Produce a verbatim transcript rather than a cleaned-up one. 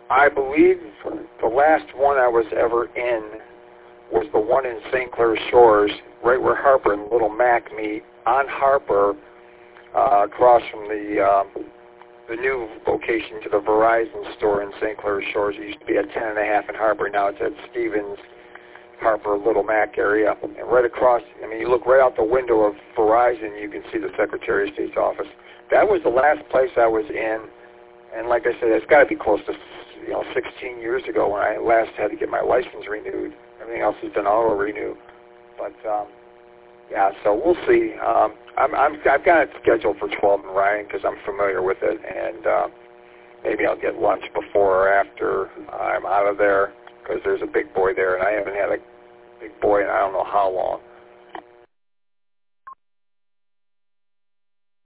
I believe the last one I was ever in was the one in Saint Clair Shores, right where Harper and Little Mac meet, on Harper, uh, across from the um, the new location to the Verizon store in Saint Clair Shores. It used to be at ten and a half in Harper. Now it's at Stevens, Harper, Little Mac area. And right across, I mean, you look right out the window of Verizon, you can see the Secretary of State's office. That was the last place I was in. And like I said, it's got to be close to, you know, sixteen years ago when I last had to get my license renewed. Everything else has been auto renew. But, um, yeah, so we'll see. Um, I'm, I'm, I've got it scheduled for twelve in Ryan because I'm familiar with it. And uh, maybe I'll get lunch before or after I'm out of there because there's a big boy there, and I haven't had a big boy in I don't know how long.